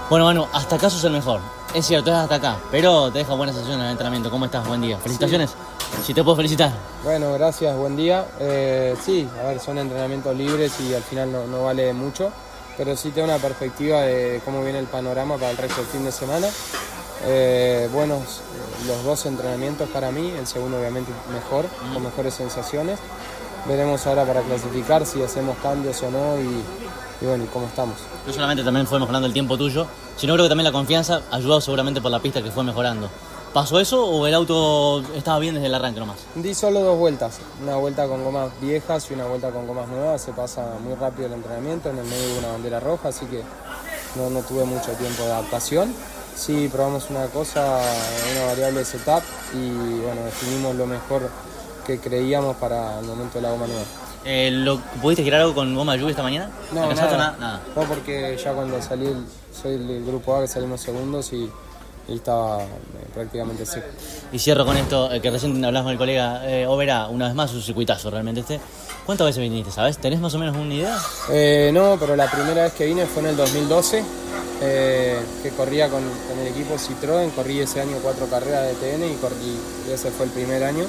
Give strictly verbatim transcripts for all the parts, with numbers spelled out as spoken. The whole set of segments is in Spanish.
Bueno, Manu, hasta acá sos el mejor. Es cierto, es hasta acá, pero te deja buena sensación en el entrenamiento. ¿Cómo estás? Buen día. Felicitaciones. Sí. Si te puedo felicitar. Bueno, gracias, buen día. Eh, sí, a ver, son entrenamientos libres y al final no, no vale mucho, pero sí tengo una perspectiva de cómo viene el panorama para el resto del fin de semana. Eh, buenos los dos entrenamientos para mí, el segundo obviamente mejor, mm. con mejores sensaciones. Veremos ahora para clasificar si hacemos cambios o no y, y bueno, y cómo estamos. No solamente también fue mejorando el tiempo tuyo, sino creo que también la confianza ayudado seguramente por la pista que fue mejorando. ¿Pasó eso o el auto estaba bien desde el arranque nomás? Di solo dos vueltas, una vuelta con gomas viejas y una vuelta con gomas nuevas. Se pasa muy rápido el entrenamiento, en el medio de una bandera roja, así que no, no tuve mucho tiempo de adaptación. Sí, probamos una cosa, una variable de setup y bueno, definimos lo mejor que creíamos para el momento de la goma nueva. Eh, ¿lo, ¿Pudiste girar algo con goma de lluvia esta mañana? No, nada, nada. nada. No, porque ya cuando salí, soy del grupo A, que salimos segundos y, y estaba eh, prácticamente seco. Y cierro con esto, eh, que recién hablamos con el colega eh, Oberá, una vez más un circuitazo realmente este. ¿Cuántas veces viniste, sabes? ¿Tenés más o menos una idea? Eh, no, pero la primera vez que vine fue en el dos mil doce, eh, que corría con, con el equipo Citroën, corrí ese año cuatro carreras de T N y, corrí, y ese fue el primer año.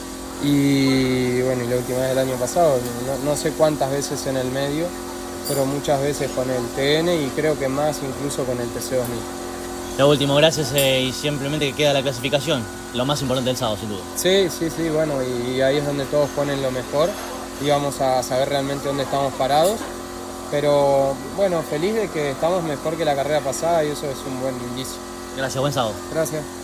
Y bueno, y la última vez el año pasado, no, no sé cuántas veces en el medio, pero muchas veces con el T N y creo que más incluso con el T C dos mil. Lo último, gracias eh, y simplemente que queda la clasificación, lo más importante del sábado sin duda. Sí, sí, sí, bueno, y, y ahí es donde todos ponen lo mejor y vamos a saber realmente dónde estamos parados, pero bueno, feliz de que estamos mejor que la carrera pasada y eso es un buen indicio. Gracias, buen sábado. Gracias.